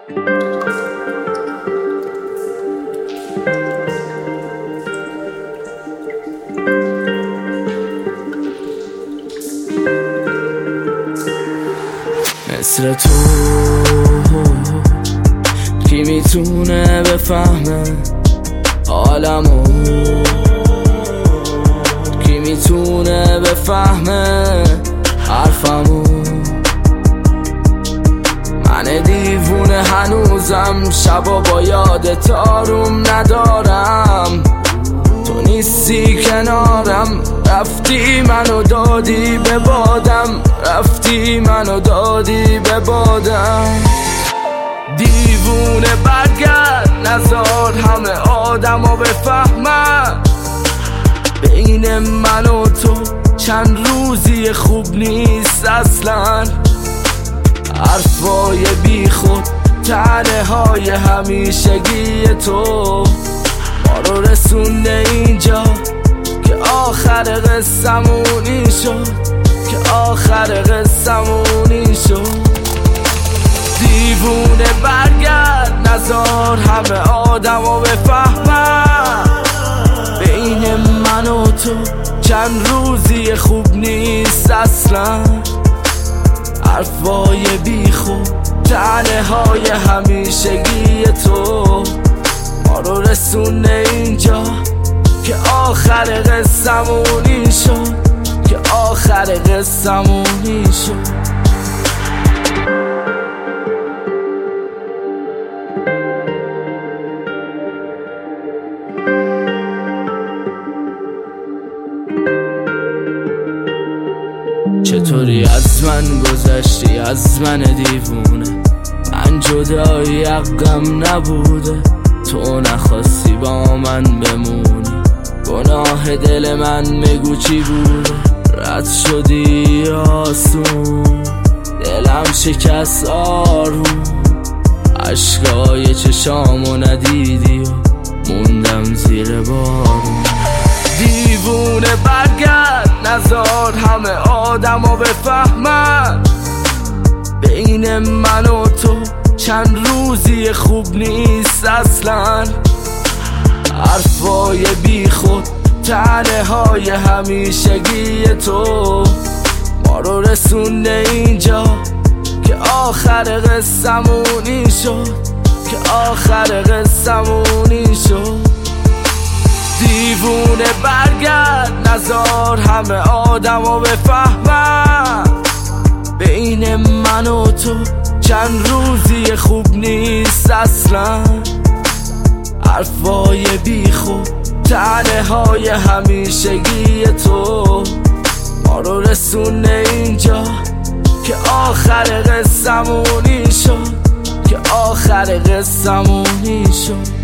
مثل تو کی میتونه بفهمه حالمو، کی میتونه بفهمه حرفمو. من دیوونه هنوزم شبا با یادت آروم ندارم، تو نیستی کنارم، رفتی منو دادی به بادم، رفتی منو دادی به بادم. دیوونه برگرد نزار همه آدمو بفهمن، بین من و تو چند روزی خوب نیست اصلا. حرفای بی خود طعنه های همیشگی تو ما رو رسونده اینجا که آخر قصه‌مونی شد، که آخر قصه‌مونی شد. دیوونه برگرد نزار همه آدمو بفهمن، بین من و تو چند روزی خوب نیست اصلا. حرفای بی خود طعنه های همیشگی تو ما رو رسونه اینجا که آخر قصه‌مونی شد، که آخر قصه‌مونی شد. چطوری از من گذشتی، از من دیوونه؟ من جدایی حقم نبوده، تو نخواستی با من بمونی. گناه دل من میگو چی بوده؟ رد شدی آسون، دلم شکست آروم. عشقای چشامو ندیدی و موندم زیر بارون. دیوونه برگرد نزار همه آدمو بفهمن، بین من و تو چند روزی خوب نیست اصلا. حرفای بی خود طعنه های همیشگی تو ما رو رسونده اینجا که آخر قصه‌مونی شد، که آخر قصه‌مونی شد. دیوونه برگرد نزار همه آدمو بفهمن، بین من و تو چند روزی خوب نیست اصلا. حرفای بی خود طعنه های همیشگی تو ما رو رسونه اینجا که آخر قصه‌مونی شد، که آخر قصه‌مونی شد.